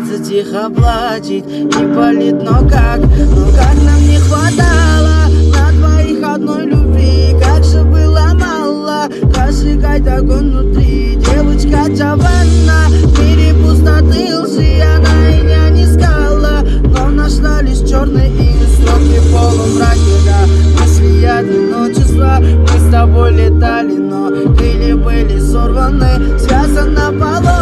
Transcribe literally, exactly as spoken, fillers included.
пытается тихо плачет, не болит, но как, но как нам не хватало на двоих одной любви, как же было мало, разжигай огонь внутри, девочка Джованна. В мире пустоты лжи она и не искала, но нашла лишь черные строки в полумраке, да. Мысли одно числа, мы с тобой летали, но крылья были сорваны, связан на полу.